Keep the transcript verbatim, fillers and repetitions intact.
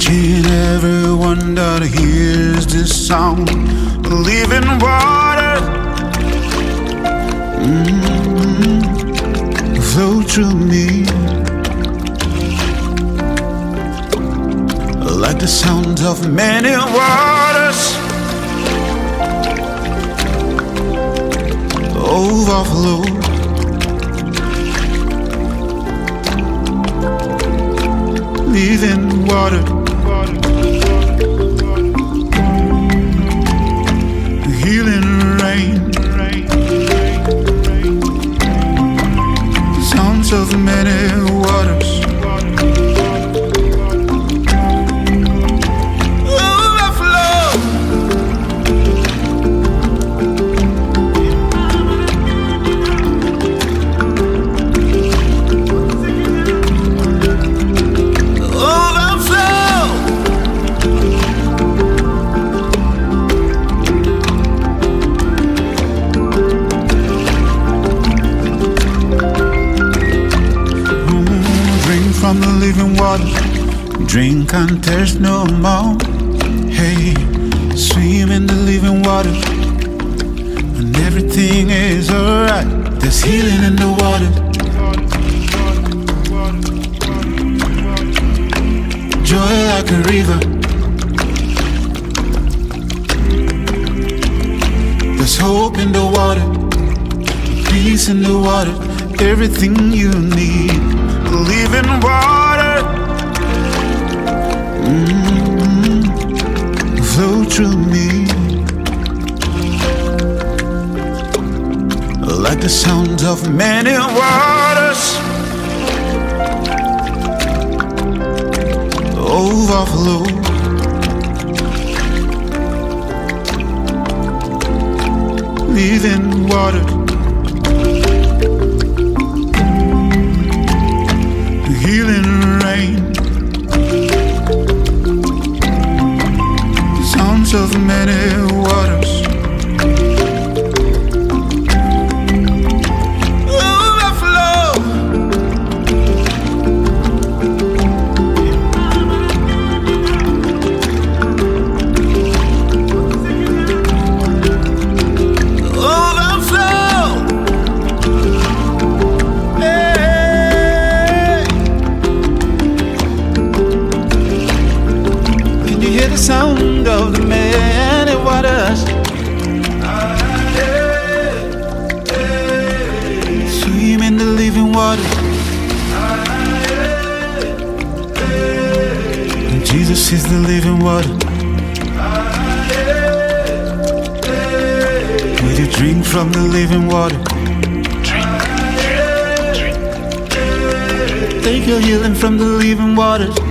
Can everyone that hears this song live in water? Mm-hmm. Flow through me like the sound of many waters. Overflow. Living water. Healing rain. Sounds of many waters. From the living water, drink and thirst no more. Hey, swim in the living water, and everything is alright. There's healing in the water. Joy like a river. There's hope in the water, peace in the water, everything you need. Living water. Mm-hmm. Flow through me like the sound of many waters. Overflow. Living water. Healing rain. Sounds of many waters. The sound of the many waters. Swim in the living water. And Jesus is the living water. Will you drink from the living water? Drink, drink, drink. Take your healing from the living waters.